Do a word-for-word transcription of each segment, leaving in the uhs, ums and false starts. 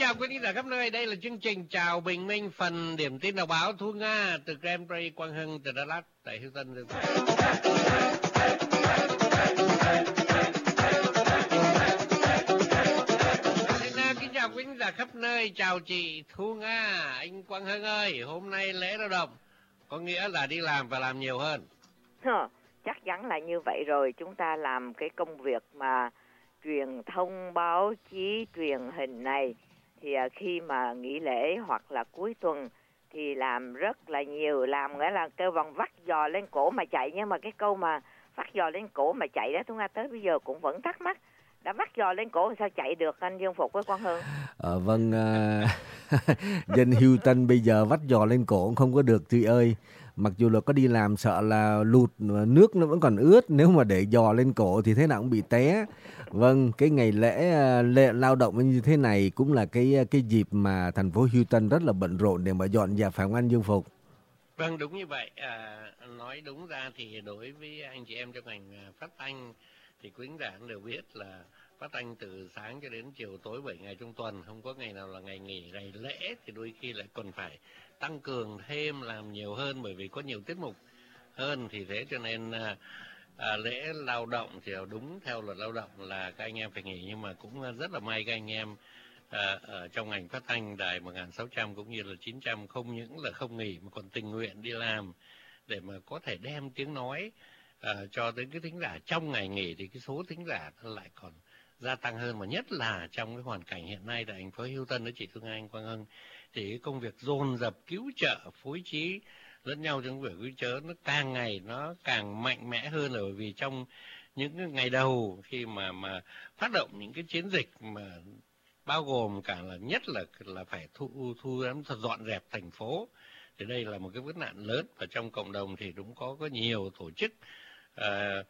chào quý khán giả khắp nơi. Đây là chương trình Chào Bình Minh, phần điểm tin đọc báo Thu Nga từ Grand Prix Quang Hưng từ Đắk Lắk tại Houston. Kính chào quý khán giả khắp nơi. Chào chị Thu Nga, anh Quang Hưng ơi. Hôm nay lễ lao động có nghĩa là đi làm và làm nhiều hơn. Hờ, chắc chắn là như vậy rồi. Chúng ta làm cái công việc mà truyền thông báo chí truyền hình này thì khi mà nghỉ lễ hoặc là cuối tuần thì làm rất là nhiều, làm nghĩa là kêu bằng vắt giò lên cổ mà chạy. Nhưng mà cái câu mà vắt giò lên cổ mà chạy đó, chúng ta tới bây giờ cũng vẫn thắc mắc, đã vắt giò lên cổ sao chạy được, anh Dương Phục với Quang Hưng? Ờ, vâng, uh, dân Houston bây giờ vắt giò lên cổ cũng không có được chị ơi. Mặc dù là có đi làm sợ là lụt, nước nó vẫn còn ướt, nếu mà để giò lên cổ thì thế nào cũng bị té. Vâng, cái ngày lễ, lễ lao động như thế này cũng là cái cái dịp mà thành phố Houston rất là bận rộn để mà dọn dẹp, phải không anh Dương Phục? Vâng, đúng như vậy. À, nói đúng ra thì đối với anh chị em trong ngành phát thanh thì quý khán giả đều biết là phát thanh từ sáng cho đến chiều tối bảy ngày trong tuần, không có ngày nào là ngày nghỉ. Ngày lễ thì đôi khi lại còn phải tăng cường thêm, làm nhiều hơn bởi vì có nhiều tiết mục hơn. Thì thế cho nên à, à, lễ lao động thì đúng theo luật lao động là các anh em phải nghỉ, nhưng mà cũng rất là may các anh em à, ở trong ngành phát thanh đài một nghìn sáu trăm cũng như là chín trăm không những là không nghỉ mà còn tình nguyện đi làm để mà có thể đem tiếng nói à, cho tới cái thính giả. Trong ngày nghỉ thì cái số thính giả lại còn gia tăng hơn, mà nhất là trong cái hoàn cảnh hiện nay tại thành phố Houston đó chị Thương Anh, Quang Hưng, thì cái công việc dồn dập cứu trợ phối trí lẫn nhau trong việc cứu chữa nó càng ngày nó càng mạnh mẽ hơn, là bởi vì trong những cái ngày đầu khi mà mà phát động những cái chiến dịch mà bao gồm cả là nhất là là phải thu thu thật dọn dẹp thành phố, thì đây là một cái vấn nạn lớn. Và trong cộng đồng thì cũng có có nhiều tổ chức uh,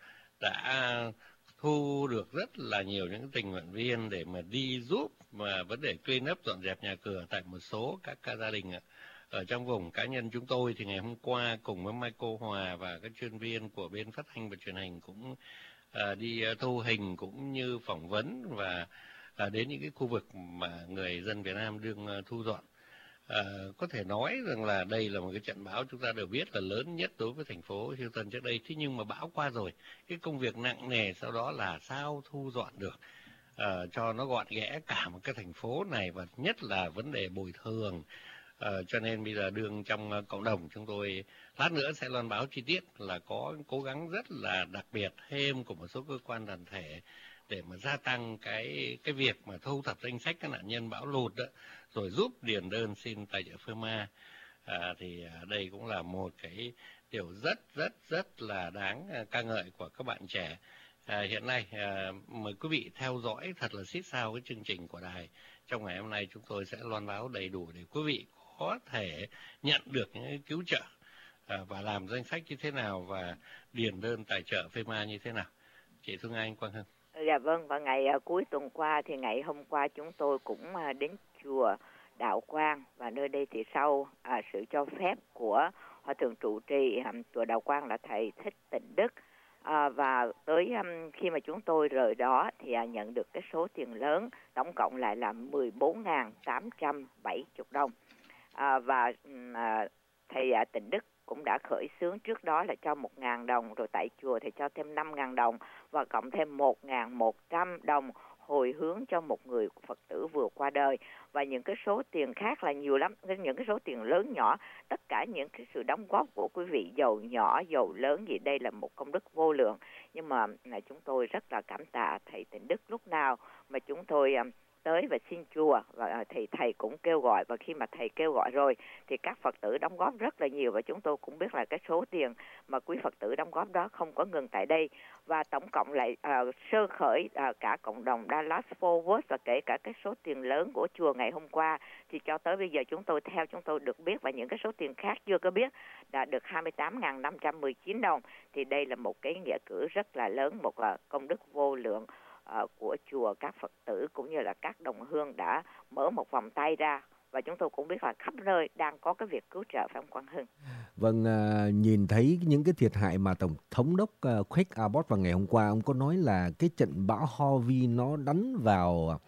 đã thu được rất là nhiều những tình nguyện viên để mà đi giúp mà vấn đề clean up, dọn dẹp nhà cửa tại một số các, các gia đình ở trong vùng. Cá nhân chúng tôi thì ngày hôm qua cùng với Michael Hòa và các chuyên viên của bên phát thanh và truyền hình cũng uh, đi uh, thu hình cũng như phỏng vấn và uh, đến những cái khu vực mà người dân Việt Nam đương uh, thu dọn. À, có thể nói rằng là đây là một cái trận bão chúng ta đều biết là lớn nhất đối với thành phố Houston trước đây. Thế nhưng mà bão qua rồi, cái công việc nặng nề sau đó là sao thu dọn được à, cho nó gọn ghẽ cả một cái thành phố này, và nhất là vấn đề bồi thường. À, cho nên bây giờ đương trong cộng đồng chúng tôi lát nữa sẽ loan báo chi tiết là có cố gắng rất là đặc biệt thêm của một số cơ quan đoàn thể để mà gia tăng cái cái việc mà thu thập danh sách các nạn nhân bão lụt đó, rồi giúp điền đơn xin tài trợ FEMA. À, thì đây cũng là một cái điều rất rất rất là đáng ca ngợi của các bạn trẻ. À, hiện nay à, mời quý vị theo dõi thật là xít sao cái chương trình của đài. Trong ngày hôm nay chúng tôi sẽ loan báo đầy đủ để quý vị có thể nhận được những cứu trợ à, và làm danh sách như thế nào và điền đơn tài trợ FEMA như thế nào. Chị Thương Anh, Quang Hưng. Dạ vâng, và ngày uh, cuối tuần qua thì ngày hôm qua chúng tôi cũng uh, đến chùa Đạo Quang, và nơi đây thì sau uh, sự cho phép của Hòa thượng trụ trì um, chùa Đạo Quang là thầy Thích Tịnh Đức, uh, và tới um, khi mà chúng tôi rời đó thì uh, nhận được cái số tiền lớn, tổng cộng lại là mười bốn nghìn tám trăm bảy mươi đồng, uh, và uh, thầy uh, Tịnh Đức cũng đã khởi xướng trước đó là cho một nghìn đồng, rồi tại chùa thì cho thêm năm nghìn đồng và cộng thêm một nghìn một trăm đồng hồi hướng cho một người Phật tử vừa qua đời. Và những cái số tiền khác là nhiều lắm, những cái số tiền lớn nhỏ, tất cả những cái sự đóng góp của quý vị giàu nhỏ giàu lớn gì, đây là một công đức vô lượng. Nhưng mà là chúng tôi rất là cảm tạ thầy Tịnh Đức, lúc nào mà chúng tôi tới và xin chùa và thầy thầy cũng kêu gọi, và khi mà thầy kêu gọi rồi thì các Phật tử đóng góp rất là nhiều, và chúng tôi cũng biết là cái số tiền mà quý Phật tử đóng góp đó không có ngừng tại đây, và tổng cộng lại uh, sơ khởi uh, cả cộng đồng Dallas Fort Worth và kể cả cái số tiền lớn của chùa ngày hôm qua thì cho tới bây giờ chúng tôi theo chúng tôi được biết, và những cái số tiền khác chưa có biết, đã được hai mươi tám nghìn năm trăm mười chín đồng. Thì đây là một cái nghĩa cử rất là lớn, một uh, công đức vô lượng Uh, của chùa. Các Phật tử cũng như là các đồng hương đã mở một vòng tay ra, và chúng tôi cũng biết là khắp nơi đang có cái việc cứu trợ, phải không Quang Hưng? Vâng, uh, nhìn thấy những cái thiệt hại mà Tổng thống đốc uh, Craig Abbott vào ngày hôm qua, ông có nói là cái trận bão Harvey nó đánh vào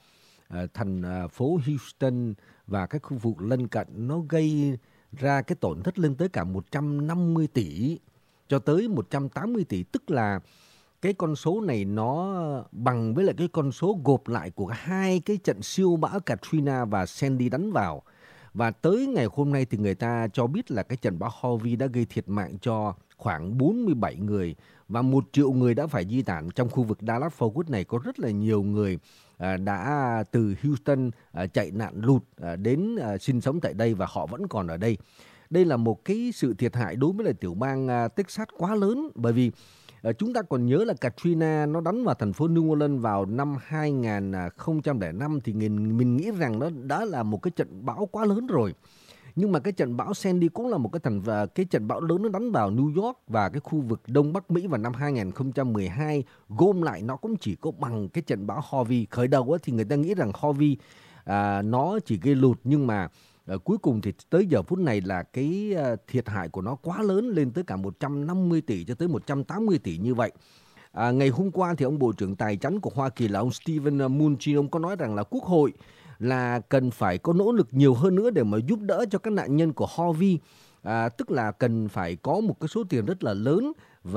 uh, thành uh, phố Houston và các khu vực lân cận, nó gây ra cái tổn thất lên tới cả một trăm năm mươi tỷ cho tới một trăm tám mươi tỷ, tức là cái con số này nó bằng với lại cái con số gộp lại của hai cái trận siêu bão Katrina và Sandy đánh vào. Và tới ngày hôm nay thì người ta cho biết là cái trận bão Harvey đã gây thiệt mạng cho khoảng bốn mươi bảy người và một triệu người đã phải di tản. Trong khu vực Dallas-Fort Worth này có rất là nhiều người à, đã từ Houston à, chạy nạn lụt à, đến à, sinh sống tại đây và họ vẫn còn ở đây. Đây là một cái sự thiệt hại đối với lại tiểu bang à, Texas quá lớn, bởi vì à, chúng ta còn nhớ là Katrina nó đánh vào thành phố New Orleans vào năm hai không không năm thì mình, mình nghĩ rằng nó đã là một cái trận bão quá lớn rồi. Nhưng mà cái trận bão Sandy cũng là một cái thành và cái trận bão lớn nó đánh vào New York và cái khu vực Đông Bắc Mỹ vào năm hai không một hai, gom lại nó cũng chỉ có bằng cái trận bão Harvey. Khởi đầu thì người ta nghĩ rằng Harvey à, nó chỉ gây lụt, nhưng mà à, cuối cùng thì tới giờ phút này là cái à, thiệt hại của nó quá lớn, lên tới cả một trăm năm mươi tỷ cho tới một trăm tám mươi tỷ như vậy. À, ngày hôm qua thì ông Bộ trưởng Tài chánh của Hoa Kỳ là ông Steven Mnuchin, ông có nói rằng là Quốc hội là cần phải có nỗ lực nhiều hơn nữa để mà giúp đỡ cho các nạn nhân của Harvey, à, tức là cần phải có một cái số tiền rất là lớn.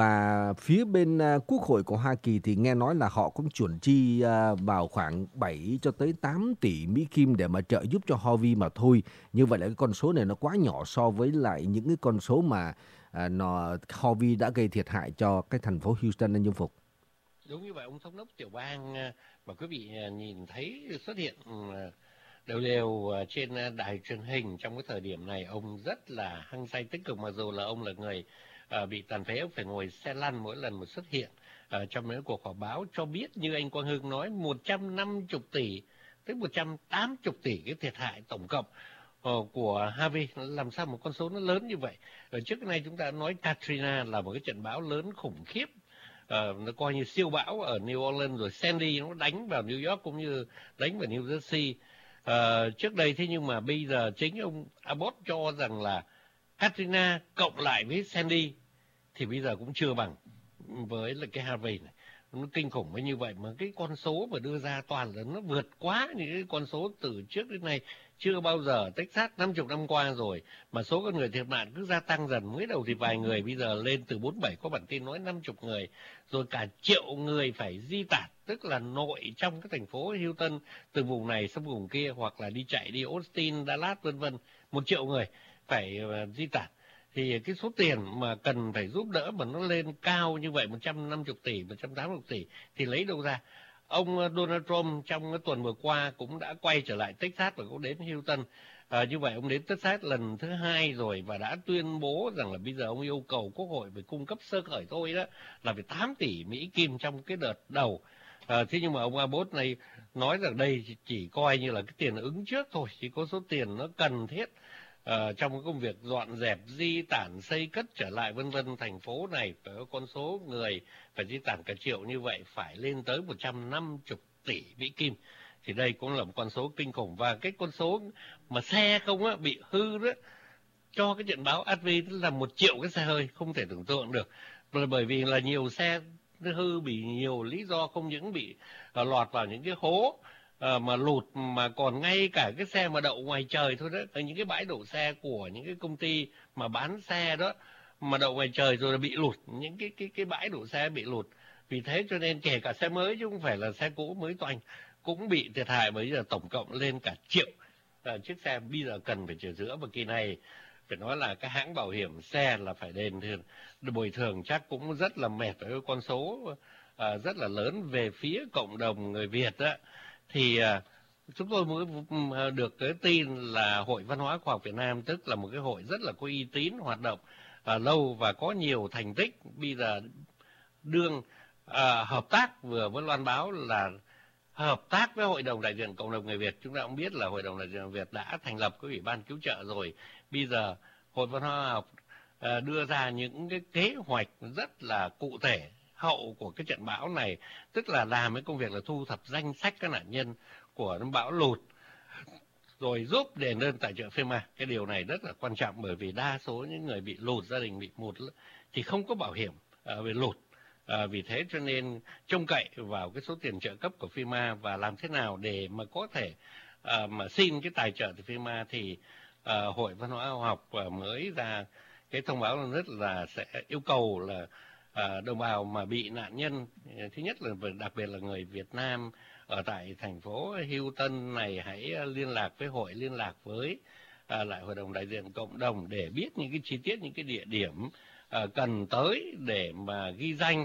Và phía bên uh, Quốc hội của Hoa Kỳ thì nghe nói là họ cũng chuẩn chi uh, vào khoảng bảy cho tới tám tỷ Mỹ Kim để mà trợ giúp cho Harvey mà thôi. Như vậy là cái con số này nó quá nhỏ so với lại những cái con số mà uh, nó Harvey đã gây thiệt hại cho cái thành phố Houston, anh Dung Phục. Đúng như vậy, ông thống đốc tiểu bang mà quý vị nhìn thấy xuất hiện đều đều trên đài truyền hình trong cái thời điểm này, ông rất là hăng say tích cực, mặc dù là ông là người uh, bị tàn phế, ông phải ngồi xe lăn mỗi lần một xuất hiện uh, trong những cuộc họp báo, cho biết như anh Quang Hưng nói một trăm năm mươi tỷ tới một trăm tám mươi tỷ cái thiệt hại tổng cộng uh, của Harvey. Làm sao một con số nó lớn như vậy? Ở trước nay chúng ta nói Katrina là một cái trận bão lớn khủng khiếp, Uh, nó coi như siêu bão ở New Orleans, rồi Sandy nó đánh vào New York cũng như đánh vào New Jersey uh, trước đây. Thế nhưng mà bây giờ chính ông Abbott cho rằng là Katrina cộng lại với Sandy thì bây giờ cũng chưa bằng với là cái Harvey này. Nó kinh khủng với như vậy, mà cái con số mà đưa ra toàn là nó vượt quá những cái con số từ trước đến nay. Chưa bao giờ Texas năm mươi năm qua rồi mà số con người thiệt mạng cứ gia tăng dần. Mới đầu thì vài người, bây giờ lên từ bốn mươi bảy, có bản tin nói năm mươi người, rồi cả triệu người phải di tản, tức là nội trong cái thành phố Houston, từ vùng này sang vùng kia, hoặc là đi chạy đi Austin, Dallas vân vân, một triệu người phải uh, di tản. Thì cái số tiền mà cần phải giúp đỡ mà nó lên cao như vậy, một trăm năm mươi tỷ, một trăm tám mươi tỷ thì lấy đâu ra? Ông Donald Trump trong cái tuần vừa qua cũng đã quay trở lại Texas và cũng đến Houston. À, như vậy ông đến Texas lần thứ hai rồi và đã tuyên bố rằng là bây giờ ông yêu cầu Quốc hội phải cung cấp sơ khởi thôi đó là phải tám tỷ Mỹ Kim trong cái đợt đầu. À, thế nhưng mà ông Abbott này nói rằng đây chỉ coi như là cái tiền ứng trước thôi, chỉ có số tiền nó cần thiết Uh, trong cái công việc dọn dẹp, di tản, xây cất trở lại vân vân. Thành phố này phải có con số người phải di tản cả triệu như vậy phải lên tới một trăm năm mươi tỷ Mỹ Kim. Thì đây cũng là một con số kinh khủng. Và cái con số mà xe không á, bị hư đó cho cái trận bão Harvey là một triệu cái xe hơi, không thể tưởng tượng được. Bởi vì là nhiều xe hư bị nhiều lý do, không những bị uh, lọt vào những cái hố À, mà lụt, mà còn ngay cả cái xe mà đậu ngoài trời thôi đó, ở những cái bãi đổ xe của những cái công ty mà bán xe đó mà đậu ngoài trời rồi là bị lụt, những cái cái cái bãi đổ xe bị lụt. Vì thế cho nên kể cả xe mới chứ không phải là xe cũ mới toanh cũng bị thiệt hại, bởi giờ tổng cộng lên cả triệu à, chiếc xe bây giờ cần phải sửa chữa. Và kỳ này phải nói là cái hãng bảo hiểm xe là phải đền thường bồi thường chắc cũng rất là mệt, với con số à, rất là lớn về phía cộng đồng người Việt đó. Thì uh, chúng tôi mới uh, được cái tin là Hội Văn hóa Khoa học Việt Nam, tức là một cái hội rất là có uy tín, hoạt động uh, lâu và có nhiều thành tích, bây giờ đương uh, hợp tác vừa với loan báo là hợp tác với Hội đồng đại diện cộng đồng người Việt. Chúng ta cũng biết là Hội đồng đại diện Việt đã thành lập cái ủy ban cứu trợ rồi. Bây giờ Hội Văn hóa học uh, đưa ra những cái kế hoạch rất là cụ thể hậu của cái trận bão này, tức là làm cái công việc là thu thập danh sách các nạn nhân của bão lụt, rồi giúp đền ơn tài trợ FEMA. Cái điều này rất là quan trọng, bởi vì đa số những người bị lụt, gia đình bị lụt thì không có bảo hiểm uh, về lụt. À, vì thế cho nên trông cậy vào cái số tiền trợ cấp của FEMA và làm thế nào để mà có thể à, mà xin cái tài trợ từ FEMA thì à, Hội Văn hóa Khoa học mới ra cái thông báo rất là sẽ yêu cầu là à, đồng bào mà bị nạn nhân, thứ nhất là đặc biệt là người Việt Nam ở tại thành phố Houston này, hãy liên lạc với hội, liên lạc với à, lại hội đồng đại diện cộng đồng để biết những cái chi tiết, những cái địa điểm à, cần tới để mà ghi danh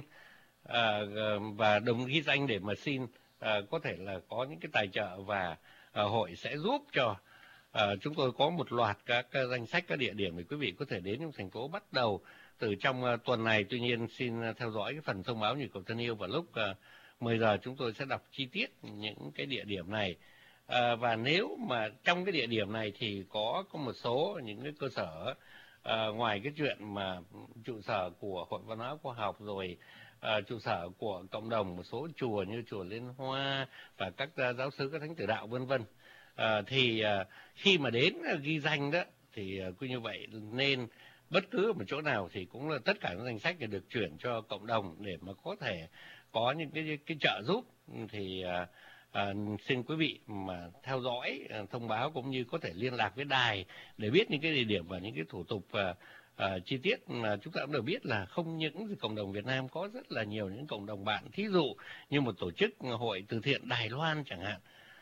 à, và đồng ghi danh để mà xin à, có thể là có những cái tài trợ, và à, hội sẽ giúp cho à, chúng tôi có một loạt các, các danh sách các địa điểm để quý vị có thể đến trong thành phố bắt đầu từ trong uh, tuần này. Tuy nhiên xin uh, theo dõi cái phần thông báo nhịp cầu thân yêu vào lúc uh, mười giờ, chúng tôi sẽ đọc chi tiết những cái địa điểm này. Uh, và nếu mà trong cái địa điểm này thì có có một số những cái cơ sở uh, ngoài cái chuyện mà trụ sở của Hội Văn hóa Khoa học, rồi uh, trụ sở của cộng đồng, một số chùa như chùa Liên Hoa và các uh, giáo xứ, các thánh tử đạo vân vân, uh, thì uh, khi mà đến uh, ghi danh đó thì uh, cứ như vậy nên bất cứ một chỗ nào thì cũng là tất cả những danh sách được chuyển cho cộng đồng để mà có thể có những cái cái trợ giúp. Thì à, à, xin quý vị mà theo dõi à, thông báo cũng như có thể liên lạc với đài để biết những cái địa điểm và những cái thủ tục à, à, chi tiết. Mà chúng ta cũng đều biết là không những cộng đồng Việt Nam, có rất là nhiều những cộng đồng bạn, thí dụ như một tổ chức hội từ thiện Đài Loan chẳng hạn,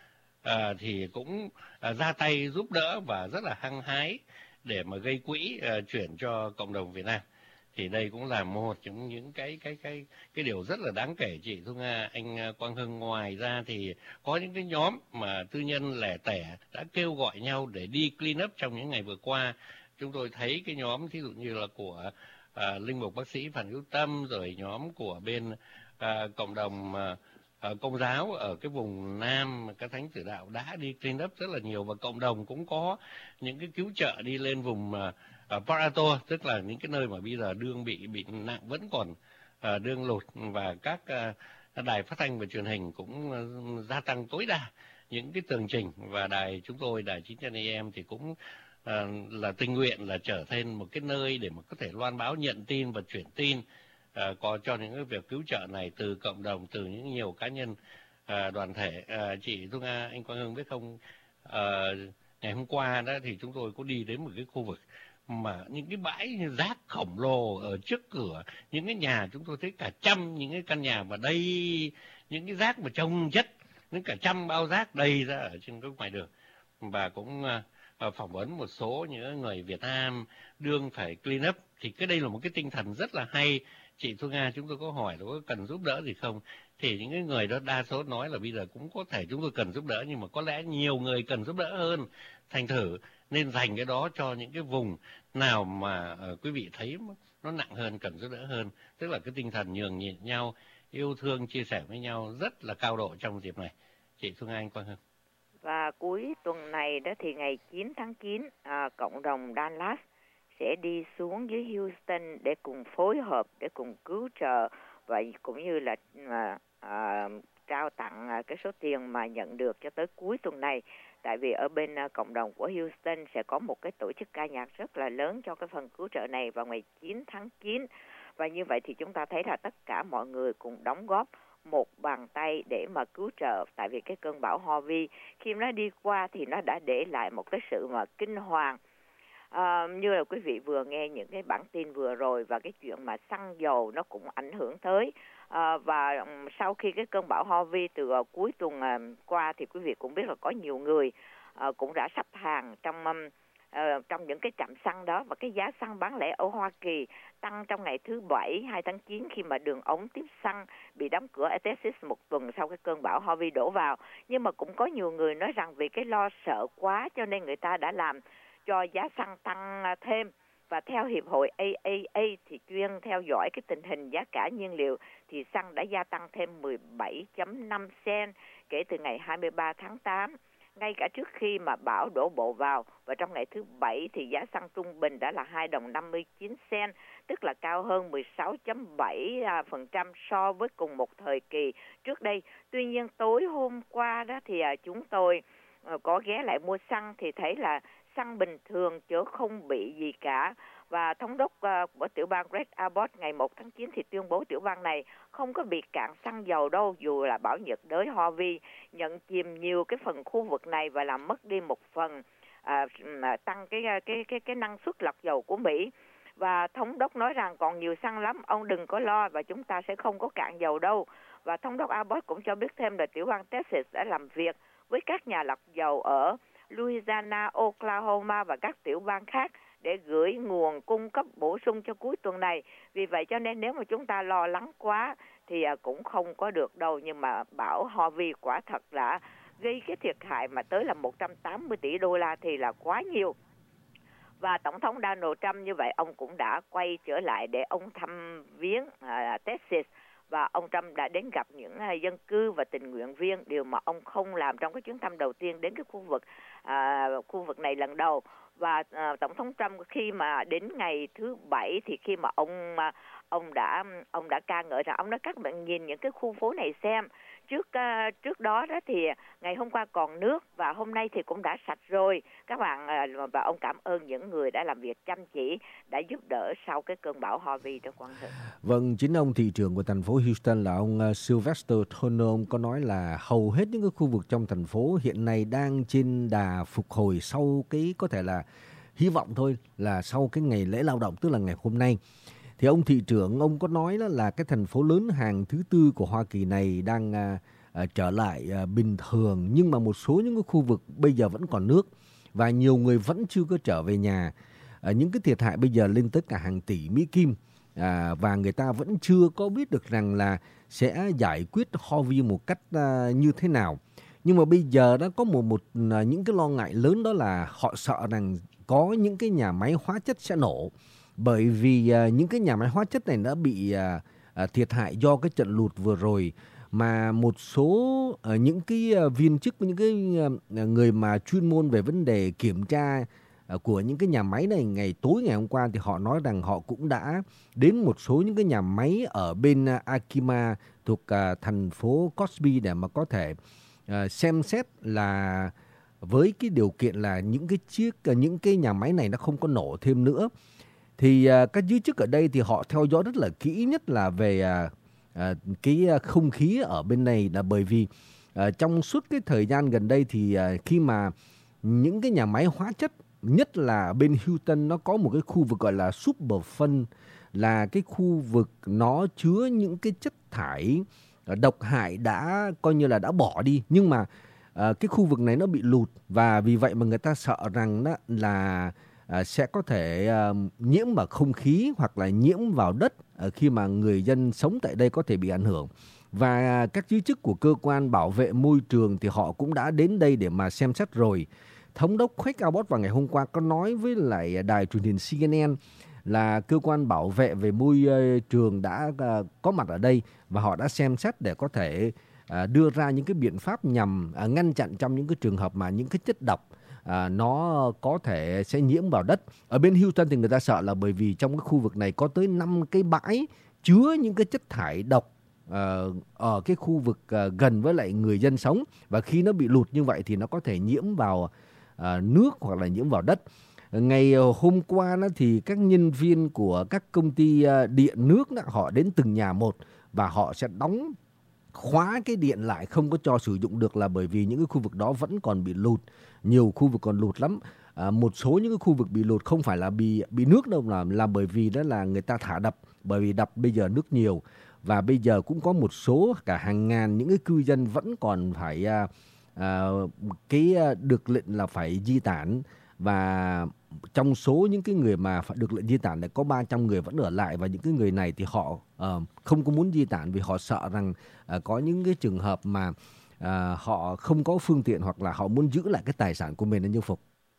à, thì cũng à, ra tay giúp đỡ và rất là hăng hái để mà gây quỹ uh, chuyển cho cộng đồng Việt Nam. Thì đây cũng là một trong những cái cái cái cái điều rất là đáng kể, chị Thu Nga, anh Quang Hưng. Ngoài ra thì có những cái nhóm mà tư nhân lẻ tẻ đã kêu gọi nhau để đi clean up trong những ngày vừa qua. Chúng tôi thấy cái nhóm thí dụ như là của uh, linh mục bác sĩ Phan Hữu Tâm, rồi nhóm của bên uh, cộng đồng uh, Công giáo ở cái vùng Nam, các thánh tử đạo đã đi clean up rất là nhiều, và cộng đồng cũng có những cái cứu trợ đi lên vùng uh, Parato, tức là những cái nơi mà bây giờ đương bị bị nặng vẫn còn uh, đương lụt, và các uh, đài phát thanh và truyền hình cũng uh, gia tăng tối đa những cái tường trình, và đài chúng tôi, đài chín trăm a em thì cũng uh, là tình nguyện là trở thành một cái nơi để mà có thể loan báo, nhận tin và chuyển tin À, có cho những cái việc cứu trợ này từ cộng đồng, từ những nhiều cá nhân, à, đoàn thể. À, chị Thu Nga, anh Quang Hưng biết không, à, ngày hôm qua đó thì chúng tôi có đi đến một cái khu vực mà những cái bãi rác khổng lồ ở trước cửa những cái nhà, chúng tôi thấy cả trăm những cái căn nhà mà đầy những cái rác mà chồng chất, những cả trăm bao rác đầy ra ở trên các ngoài đường. Và cũng à, phỏng vấn một số những người Việt Nam đương phải clean up, thì cái đây là một cái tinh thần rất là hay. Chị Thu Nga, chúng tôi có hỏi là có cần giúp đỡ gì không, thì những cái người đó đa số nói là bây giờ cũng có thể chúng tôi cần giúp đỡ, nhưng mà có lẽ nhiều người cần giúp đỡ hơn, thành thử nên dành cái đó cho những cái vùng nào mà uh, quý vị thấy nó nặng hơn, cần giúp đỡ hơn. Tức là cái tinh thần nhường nhịn nhau, yêu thương, chia sẻ với nhau rất là cao độ trong dịp này. Chị Thu Nga, anh Quang Hưng. Và cuối tuần này đó thì ngày chín tháng chín, à, cộng đồng Dallas sẽ đi xuống dưới Houston để cùng phối hợp, để cùng cứu trợ và cũng như là à, à, trao tặng à, cái số tiền mà nhận được cho tới cuối tuần này. Tại vì ở bên à, cộng đồng của Houston sẽ có một cái tổ chức ca nhạc rất là lớn cho cái phần cứu trợ này vào ngày chín tháng chín. Và như vậy thì chúng ta thấy là tất cả mọi người cùng đóng góp một bàn tay để mà cứu trợ. Tại vì cái cơn bão Harvey khi nó đi qua thì nó đã để lại một cái sự mà kinh hoàng. À, như là quý vị vừa nghe những cái bản tin vừa rồi, và cái chuyện mà xăng dầu nó cũng ảnh hưởng tới. À, và um, sau khi cái cơn bão Harvey từ uh, cuối tuần uh, qua thì quý vị cũng biết là có nhiều người uh, cũng đã sắp hàng trong um, uh, trong những cái trạm xăng đó. Và cái giá xăng bán lẻ ở Hoa Kỳ tăng trong ngày thứ Bảy hai tháng chín khi mà đường ống tiếp xăng bị đóng cửa ở Texas một tuần sau cái cơn bão Harvey đổ vào. Nhưng mà cũng có nhiều người nói rằng vì cái lo sợ quá cho nên người ta đã làm cho giá xăng tăng thêm. Và theo Hiệp hội a a a thì chuyên theo dõi cái tình hình giá cả nhiên liệu, thì xăng đã gia tăng thêm mười bảy phẩy năm cent kể từ ngày hai mươi ba tháng tám, ngay cả trước khi mà bão đổ bộ vào. Và trong ngày thứ Bảy thì giá xăng trung bình đã là hai đồng năm mươi chín cent, tức là cao hơn mười sáu phẩy bảy phần trăm so với cùng một thời kỳ trước đây. Tuy nhiên tối hôm qua đó thì chúng tôi có ghé lại mua xăng thì thấy là xăng bình thường chứ không bị gì cả. Và thống đốc uh, của tiểu bang Greg Abbott ngày một tháng chín thì tuyên bố tiểu bang này không có bị cạn xăng dầu đâu, dù là bão nhiệt đới Harvey nhận chìm nhiều cái phần khu vực này và làm mất đi một phần uh, tăng cái cái cái cái năng suất lọc dầu của Mỹ. Và thống đốc nói rằng còn nhiều xăng lắm, ông đừng có lo và chúng ta sẽ không có cạn dầu đâu. Và thống đốc Abbott cũng cho biết thêm là tiểu bang Texas đã làm việc với các nhà lọc dầu ở Louisiana, Oklahoma và các tiểu bang khác để gửi nguồn cung cấp bổ sung cho cuối tuần này. Vì vậy cho nên nếu mà chúng ta lo lắng quá thì cũng không có được đâu. Nhưng mà bão Harvey quả thật là gây cái thiệt hại mà tới là một trăm tám mươi tỷ đô la thì là quá nhiều. Và Tổng thống Donald Trump như vậy ông cũng đã quay trở lại để ông thăm viếng uh, Texas. Và ông Trump đã đến gặp những uh, dân cư và tình nguyện viên, điều mà ông không làm trong cái chuyến thăm đầu tiên đến cái khu vực uh, khu vực này lần đầu. Và uh, Tổng thống Trump khi mà đến ngày thứ bảy thì khi mà ông uh, ông đã ông đã ca ngợi rằng ông nói các bạn nhìn những cái khu phố này xem. Trước uh, trước đó đó thì ngày hôm qua còn nước và hôm nay thì cũng đã sạch rồi các bạn, uh, và ông cảm ơn những người đã làm việc chăm chỉ đã giúp đỡ sau cái cơn bão Harvey đó quan hệ. Vâng, chính ông thị trưởng của thành phố Houston là ông uh, Sylvester Turner có nói là hầu hết những cái khu vực trong thành phố hiện nay đang trên đà phục hồi sau cái có thể là hy vọng thôi là sau cái ngày lễ lao động, tức là ngày hôm nay. Thì ông thị trưởng, ông có nói đó là cái thành phố lớn hàng thứ tư của Hoa Kỳ này đang uh, uh, trở lại uh, bình thường, nhưng mà một số những cái khu vực bây giờ vẫn còn nước và nhiều người vẫn chưa có trở về nhà. Uh, những cái thiệt hại bây giờ lên tới cả hàng tỷ Mỹ Kim uh, và người ta vẫn chưa có biết được rằng là sẽ giải quyết Harvey một cách uh, như thế nào. Nhưng mà bây giờ đó có một, một uh, những cái lo ngại lớn, đó là họ sợ rằng có những cái nhà máy hóa chất sẽ nổ. Bởi vì uh, những cái nhà máy hóa chất này đã bị uh, uh, thiệt hại do cái trận lụt vừa rồi, mà một số uh, những cái uh, viên chức, những cái uh, người mà chuyên môn về vấn đề kiểm tra uh, của những cái nhà máy này ngày tối ngày hôm qua thì họ nói rằng họ cũng đã đến một số những cái nhà máy ở bên uh, Akima thuộc uh, thành phố Cosby để mà có thể uh, xem xét là với cái điều kiện là những cái chiếc uh, những cái nhà máy này nó không có nổ thêm nữa. Thì uh, các giới chức ở đây thì họ theo dõi rất là kỹ, nhất là về uh, uh, cái không khí ở bên này, là bởi vì uh, trong suốt cái thời gian gần đây thì uh, khi mà những cái nhà máy hóa chất, nhất là bên Houston, nó có một cái khu vực gọi là Superfund, là cái khu vực nó chứa những cái chất thải uh, độc hại đã coi như là đã bỏ đi, nhưng mà uh, cái khu vực này nó bị lụt, và vì vậy mà người ta sợ rằng đó là À, sẽ có thể uh, nhiễm vào không khí hoặc là nhiễm vào đất uh, khi mà người dân sống tại đây có thể bị ảnh hưởng. Và uh, các giới chức của cơ quan bảo vệ môi trường thì họ cũng đã đến đây để mà xem xét rồi. Thống đốc Greg Abbott vào ngày hôm qua có nói với lại đài truyền hình C N N là cơ quan bảo vệ về môi uh, trường đã uh, có mặt ở đây và họ đã xem xét để có thể uh, đưa ra những cái biện pháp nhằm uh, ngăn chặn trong những cái trường hợp mà những cái chất độc À, nó có thể sẽ nhiễm vào đất. Ở bên Houston thì người ta sợ là bởi vì trong cái khu vực này có tới năm cái bãi chứa những cái chất thải độc uh, ở cái khu vực uh, gần với lại người dân sống, và khi nó bị lụt như vậy thì nó có thể nhiễm vào uh, nước hoặc là nhiễm vào đất. Ngày uh, hôm qua đó, thì các nhân viên của các công ty uh, điện nước đó, họ đến từng nhà một và họ sẽ đóng khóa cái điện lại, không có cho sử dụng được, là bởi vì những cái khu vực đó vẫn còn bị lụt, nhiều khu vực còn lụt lắm. À, một số những cái khu vực bị lụt không phải là bị bị nước đâu, là là bởi vì đó là người ta thả đập, bởi vì đập bây giờ nước nhiều, và bây giờ cũng có một số cả hàng ngàn những cái cư dân vẫn còn phải à, à, cái được lệnh là phải di tản, và trong số những cái người mà phải được lệnh di tản này có ba trăm người vẫn ở lại, và những cái người này thì họ uh, không có muốn di tản vì họ sợ rằng uh, có những cái trường hợp mà uh, họ không có phương tiện hoặc là họ muốn giữ lại cái tài sản của mình là như Phục.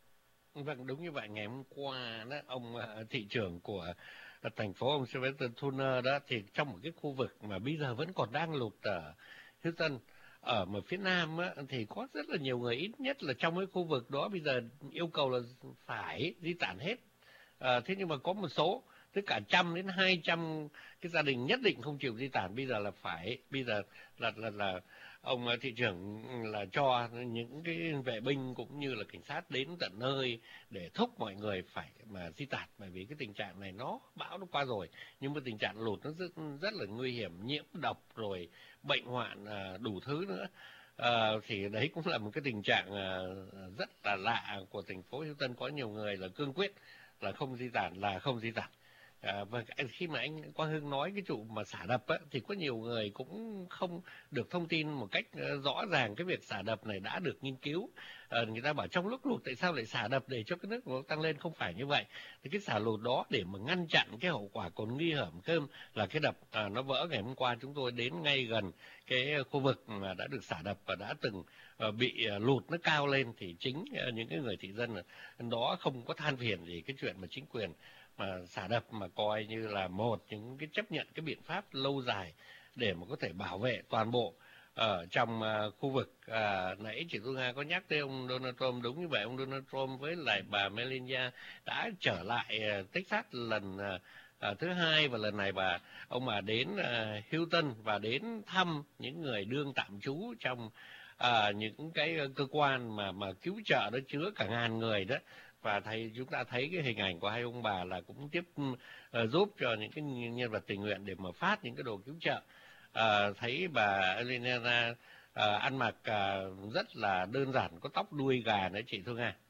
Vâng, đúng như vậy. Ngày hôm qua đó, ông uh, thị trưởng của uh, thành phố, ông Sylvester Turner đó, thì trong một cái khu vực mà bây giờ vẫn còn đang lụt ở Houston, ở mà phía nam á, thì có rất là nhiều người, ít nhất là trong cái khu vực đó bây giờ yêu cầu là phải di tản hết. À, thế nhưng mà có một số tức cả trăm đến hai trăm cái gia đình nhất định không chịu di tản. Bây giờ là phải, bây giờ là là là ông thị trưởng là cho những cái vệ binh cũng như là cảnh sát đến tận nơi để thúc mọi người phải mà di tản, bởi vì cái tình trạng này nó bão nó qua rồi, nhưng mà tình trạng lụt nó rất rất là nguy hiểm, nhiễm độc rồi bệnh hoạn đủ thứ nữa. À, thì đấy cũng là một cái tình trạng uh, rất là lạ của thành phố Houston. Có nhiều người là cương quyết là không di tản là không di tản. À, và khi mà anh Quang Hưng nói cái trụ mà xả đập á, thì có nhiều người cũng không được thông tin một cách uh, rõ ràng cái việc xả đập này đã được nghiên cứu. À, người ta bảo trong lúc lụt tại sao lại xả đập để cho cái nước nó tăng lên? Không phải như vậy. Thì cái xả lụt đó để mà ngăn chặn cái hậu quả còn nguy hiểm hơn là cái đập à, nó vỡ. Ngày hôm qua chúng tôi đến ngay gần cái khu vực mà đã được xả đập và đã từng uh, bị uh, lụt nó cao lên, thì chính uh, những cái người thị dân đó không có than phiền gì cái chuyện mà chính quyền mà xả đập, mà coi như là một những cái chấp nhận cái biện pháp lâu dài để mà có thể bảo vệ toàn bộ ở trong uh, khu vực. Uh, nãy chị Thu Nga có nhắc tới ông Donald Trump, đúng như vậy, ông Donald Trump với lại bà Melania đã trở lại uh, Texas lần uh, uh, thứ hai, và lần này bà ông bà đến uh, Houston và đến thăm những người đương tạm trú trong uh, những cái uh, cơ quan mà mà cứu trợ đó chứa cả ngàn người đó. Và thầy chúng ta thấy cái hình ảnh của hai ông bà là cũng tiếp uh, giúp cho những cái nhân vật tình nguyện để mà phát những cái đồ cứu trợ. Uh, thấy bà Elena uh, ăn mặc uh, rất là đơn giản, có tóc đuôi gà nữa chị Thương Nga.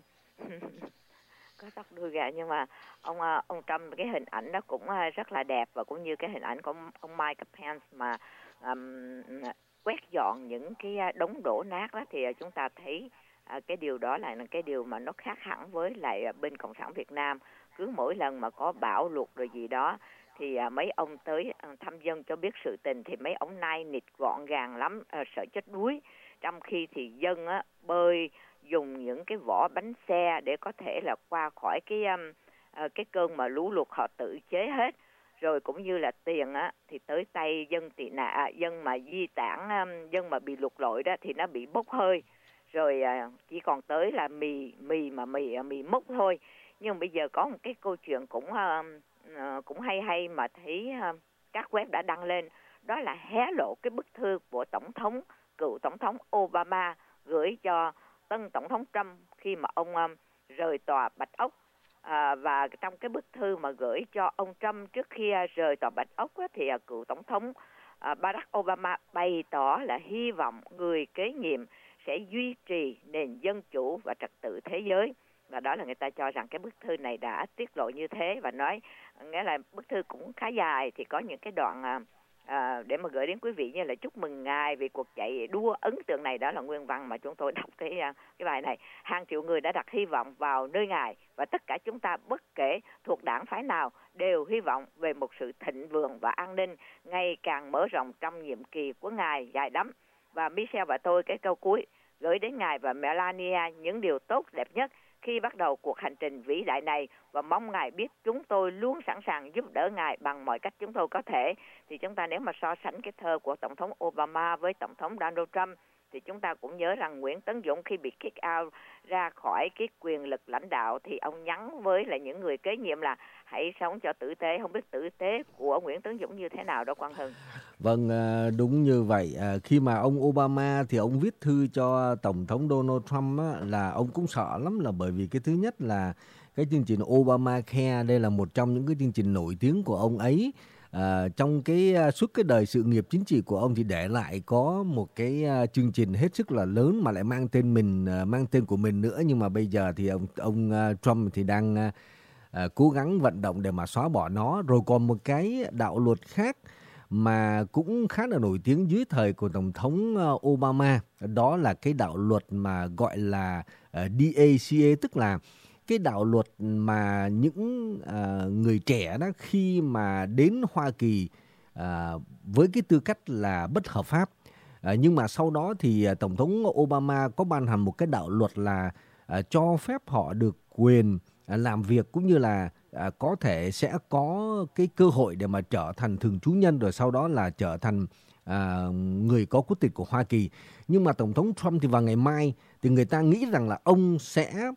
Có tóc đuôi gà, nhưng mà ông ông Trump, cái hình ảnh đó cũng rất là đẹp, và cũng như cái hình ảnh của ông Mike Pence mà um, quét dọn những cái đống đổ nát đó, thì chúng ta thấy À, cái điều đó là cái điều mà nó khác hẳn với lại bên Cộng sản Việt Nam. Cứ mỗi lần mà có bão lụt rồi gì đó thì à, mấy ông tới à, thăm dân cho biết sự tình, thì mấy ông nai nịt gọn gàng lắm, à, sợ chết đuối. Trong khi thì dân á, bơi dùng những cái vỏ bánh xe để có thể là qua khỏi cái um, à, cái cơn mà lũ lụt, họ tự chế hết. Rồi cũng như là tiền á thì tới tay dân tị nạn, à, dân mà di tản, um, dân mà bị lụt lội đó thì nó bị bốc hơi. Rồi à, chỉ còn tới là mì mì mà mì mì mốc thôi. Nhưng bây giờ có một cái câu chuyện cũng uh, cũng hay hay mà thấy uh, các web đã đăng lên, đó là hé lộ cái bức thư của tổng thống cựu tổng thống Obama gửi cho tân tổng thống Trump khi mà ông um, rời tòa Bạch Ốc. À, và trong cái bức thư mà gửi cho ông Trump trước khi uh, rời tòa Bạch Ốc á, thì uh, cựu tổng thống uh, Barack Obama bày tỏ là hy vọng người kế nhiệm sẽ duy trì nền dân chủ và trật tự thế giới. Và đó là người ta cho rằng cái bức thư này đã tiết lộ như thế, và nói nghĩa là bức thư cũng khá dài, thì có những cái đoạn à, à, để mà gửi đến quý vị, như là chúc mừng ngài vì cuộc chạy đua ấn tượng này. Đó là nguyên văn mà chúng tôi đọc cái cái bài này. Hàng triệu người đã đặt hy vọng vào nơi ngài, và tất cả chúng ta bất kể thuộc đảng phái nào đều hy vọng về một sự thịnh vượng và an ninh ngày càng mở rộng trong nhiệm kỳ của ngài dài lắm. Và Michelle và tôi, cái câu cuối gửi đến ngài và Melania những điều tốt đẹp nhất khi bắt đầu cuộc hành trình vĩ đại này, và mong ngài biết chúng tôi luôn sẵn sàng giúp đỡ ngài bằng mọi cách chúng tôi có thể. Thì chúng ta nếu mà so sánh cái thơ của tổng thống Obama với tổng thống Donald Trump, thì chúng ta cũng nhớ rằng Nguyễn Tấn Dũng khi bị kick out ra khỏi cái quyền lực lãnh đạo, thì ông nhắn với lại những người kế nhiệm là hãy sống cho tử tế. Không biết tử tế của Nguyễn Tấn Dũng như thế nào đó Quang Hưng? Vâng, đúng như vậy. Khi mà ông Obama thì ông viết thư cho tổng thống Donald Trump á, là ông cũng sợ lắm, là bởi vì cái thứ nhất là cái chương trình Obamacare, đây là một trong những cái chương trình nổi tiếng của ông ấy. À, trong cái suốt cái đời sự nghiệp chính trị của ông thì để lại có một cái uh, chương trình hết sức là lớn mà lại mang tên mình, uh, mang tên của mình nữa. Nhưng mà bây giờ thì ông ông uh, Trump thì đang uh, uh, cố gắng vận động để mà xóa bỏ nó. Rồi còn một cái đạo luật khác mà cũng khá là nổi tiếng dưới thời của tổng thống uh, Obama, đó là cái đạo luật mà gọi là uh, đê a xê a, tức là cái đạo luật mà những uh, người trẻ đó khi mà đến Hoa Kỳ uh, với cái tư cách là bất hợp pháp, uh, nhưng mà sau đó thì uh, Tổng thống Obama có ban hành một cái đạo luật là uh, cho phép họ được quyền uh, làm việc, cũng như là uh, có thể sẽ có cái cơ hội để mà trở thành thường trú nhân, rồi sau đó là trở thành uh, người có quốc tịch của Hoa Kỳ. Nhưng mà Tổng thống Trump thì vào ngày mai thì người ta nghĩ rằng là ông sẽ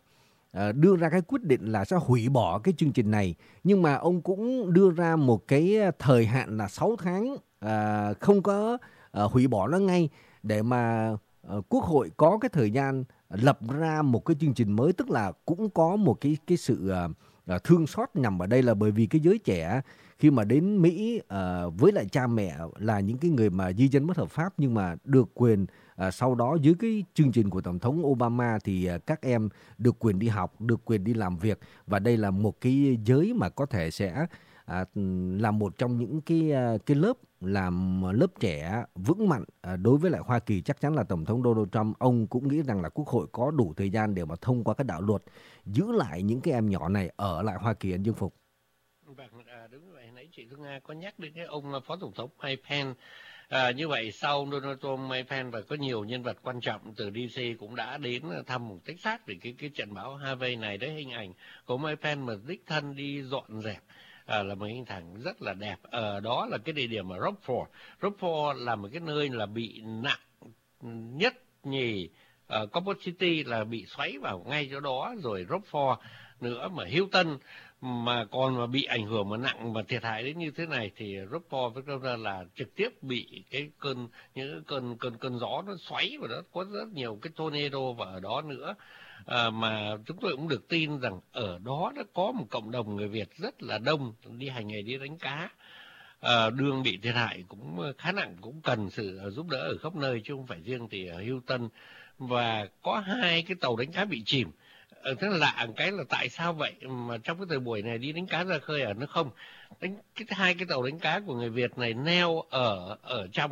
uh, đưa ra cái quyết định là sẽ hủy bỏ cái chương trình này, nhưng mà ông cũng đưa ra một cái thời hạn là sáu tháng, uh, không có uh, hủy bỏ nó ngay, để mà uh, Quốc hội có cái thời gian lập ra một cái chương trình mới. Tức là cũng có một cái cái sự uh, thương xót nhằm ở đây, là bởi vì cái giới trẻ khi mà đến Mỹ uh, với lại cha mẹ là những cái người mà di dân bất hợp pháp, nhưng mà được quyền uh, sau đó dưới cái chương trình của Tổng thống Obama thì uh, các em được quyền đi học, được quyền đi làm việc, và đây là một cái giới mà có thể sẽ uh, là một trong những cái uh, cái lớp làm lớp trẻ vững mạnh uh, đối với lại Hoa Kỳ. Chắc chắn là Tổng thống Donald Trump ông cũng nghĩ rằng là Quốc hội có đủ thời gian để mà thông qua các đạo luật giữ lại những cái em nhỏ này ở lại Hoa Kỳ. Anh Dương Phục. Vâng, à, đúng như vậy. Nãy chị Thu Nga có nhắc đến cái ông Phó Tổng thống Mike Pence. À, như vậy sau Donald Trump, Mike Pence và có nhiều nhân vật quan trọng từ đê xê cũng đã đến thăm một Texas về cái cái trận bão Harvey này. Đấy, hình ảnh của Mike Pence mà đích thân đi dọn dẹp à, là một hình ảnh rất là đẹp. Ở đó là cái địa điểm ở Rockford. Rockford là một cái nơi là bị nặng nhất nhì. Ở uh, Copper City là bị xoáy vào ngay chỗ đó, rồi Rockford nữa, mà Houston mà còn mà bị ảnh hưởng mà nặng mà thiệt hại đến như thế này thì Rockford với là trực tiếp bị cái cơn những cơn cơn cơn gió nó xoáy vào đó, có rất nhiều cái tornado và ở đó nữa. À, mà chúng tôi cũng được tin rằng ở đó đã có một cộng đồng người Việt rất là đông đi hành nghề đi đánh cá. À, đường bị thiệt hại cũng khá nặng, cũng cần sự giúp đỡ ở khắp nơi chứ không phải riêng thì ở Houston. Và có hai cái tàu đánh cá bị chìm. Ờ, thế là lạ cái là tại sao vậy mà trong cái thời buổi này đi đánh cá ra khơi ở nó không đánh cái hai cái tàu đánh cá của người Việt này neo ở ở trong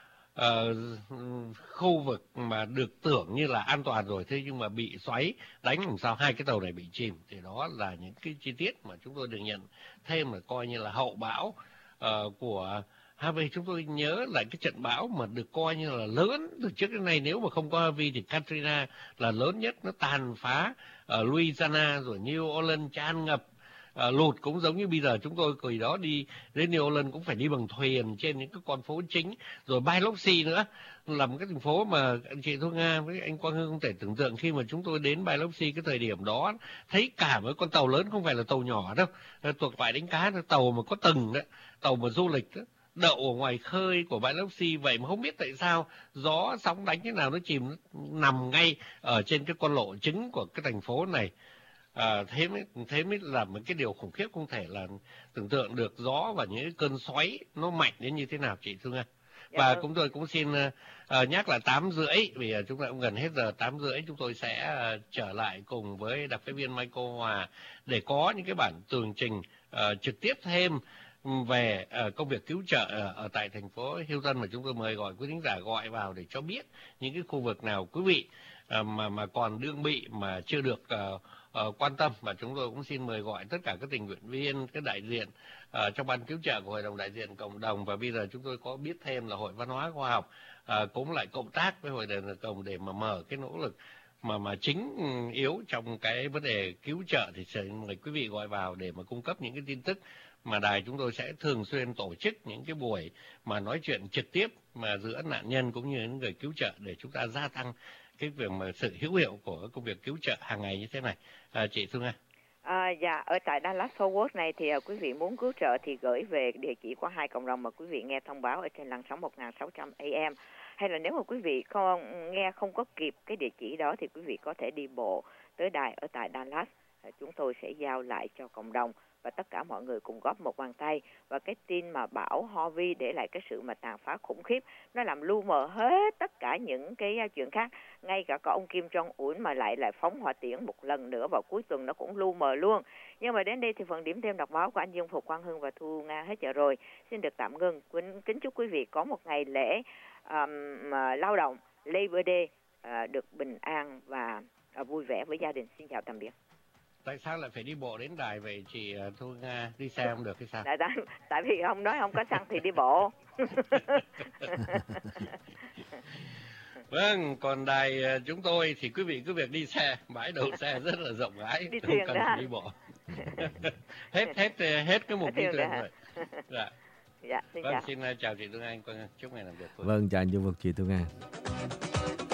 uh, khu vực mà được tưởng như là an toàn rồi, thế nhưng mà bị xoáy đánh làm sao hai cái tàu này bị chìm. Thì đó là những cái chi tiết mà chúng tôi được nhận thêm, là coi như là hậu bão uh, của Harvey. Chúng tôi nhớ lại cái trận bão mà được coi như là lớn từ trước đến nay. Nếu mà không có Harvey thì Katrina là lớn nhất, nó tàn phá ở Louisiana rồi New Orleans tràn ngập. À, lụt cũng giống như bây giờ chúng tôi hồi đó đi đến New Orleans cũng phải đi bằng thuyền trên những cái con phố chính. Rồi Biloxi nữa là một cái thành phố mà chị Thu Nga với anh Quang Hưng không thể tưởng tượng, khi mà chúng tôi đến Biloxi cái thời điểm đó thấy cả mấy con tàu lớn, không phải là tàu nhỏ đâu, thuộc loại đánh cá, tàu mà có tầng đấy, tàu mà du lịch đó, đậu ở ngoài khơi của Biloxi. Vậy mà không biết tại sao gió sóng đánh thế nào nó chìm, nó nằm ngay ở trên cái con lộ chính của cái thành phố này. À, thế mới thế mới là một cái điều khủng khiếp, không thể là tưởng tượng được gió và những cái cơn xoáy nó mạnh đến như thế nào, chị Thương Anh. Và chúng tôi cũng xin uh, nhắc là tám rưỡi, vì uh, chúng ta cũng gần hết giờ. Tám rưỡi chúng tôi sẽ uh, trở lại cùng với đặc phái viên Michael Hòa để có những cái bản tường trình uh, trực tiếp thêm về uh, công việc cứu trợ uh, ở tại thành phố Houston, mà chúng tôi mời gọi quý thính giả gọi vào để cho biết những cái khu vực nào quý vị uh, mà mà còn đương bị mà chưa được uh, uh, quan tâm. Và chúng tôi cũng xin mời gọi tất cả các tình nguyện viên, các đại diện uh, trong ban cứu trợ của Hội đồng đại diện cộng đồng. Và bây giờ chúng tôi có biết thêm là Hội Văn hóa Khoa học uh, cũng lại cộng tác với Hội đồng cộng đồng để mà mở cái nỗ lực mà mà chính yếu trong cái vấn đề cứu trợ. Thì sẽ mời quý vị gọi vào để mà cung cấp những cái tin tức mà đài chúng tôi sẽ thường xuyên tổ chức những cái buổi mà nói chuyện trực tiếp mà giữa nạn nhân cũng như những người cứu trợ, để chúng ta gia tăng cái việc mà sự hữu hiệu của công việc cứu trợ hàng ngày như thế này. À, chị Thương Anh. À, dạ, ở tại Dallas Fort Worth này thì uh, quý vị muốn cứu trợ thì gửi về địa chỉ của hai cộng đồng mà quý vị nghe thông báo ở trên làn sóng một nghìn sáu trăm A M. Hay là nếu mà quý vị không nghe không có kịp cái địa chỉ đó thì quý vị có thể đi bộ tới đài ở tại Dallas. Uh, chúng tôi sẽ giao lại cho cộng đồng và tất cả mọi người cùng góp một bàn tay. Và cái tin mà bão Harvey để lại cái sự mà tàn phá khủng khiếp, nó làm lu mờ hết tất cả những cái chuyện khác. Ngay cả có ông Kim Jong-un mà lại lại phóng hỏa tiễn một lần nữa vào cuối tuần, nó cũng lu mờ luôn. Nhưng mà đến đây thì phần điểm thêm đọc báo của anh Dương Phục, Quang Hưng và Thu Nga hết giờ rồi. Xin được tạm ngưng. Kính, kính chúc quý vị có một ngày lễ um, lao động Labor Day uh, được bình an và uh, vui vẻ với gia đình. Xin chào tạm biệt. Tại sao lại phải đi bộ đến đài vậy chị Thu Nga? Đi xe không được hay sao? Tại, tại, tại vì ông nói không có xăng thì đi bộ. Vâng, còn đài chúng tôi thì quý vị cứ việc đi xe, bãi đậu xe rất là rộng rãi, đi không cần phải đi bộ. hết hết hết cái mục đi thuyền rồi. Dạ. Dạ, xin vâng, chào. xin chào chị Thương Anh, chúc ngày làm việc. Vâng, chào anh Dung Vực, chị Thương Anh.